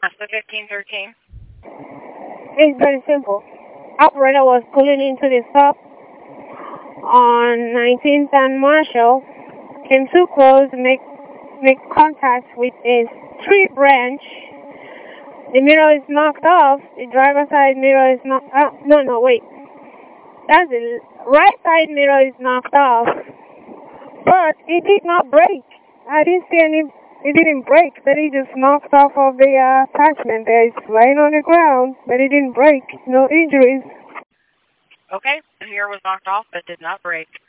The 1513. It's very simple. Operator was pulling into the stop on 19th and Marshall, came too close, make contact with a tree branch. The mirror is knocked off. The driver's side mirror is knocked off. No, wait. That's the right side mirror is knocked off. But it did not break. I didn't see any. It didn't break, but it just knocked off of the attachment there. It's laying on the ground, but it didn't break. No injuries. Okay, the mirror was knocked off but did not break.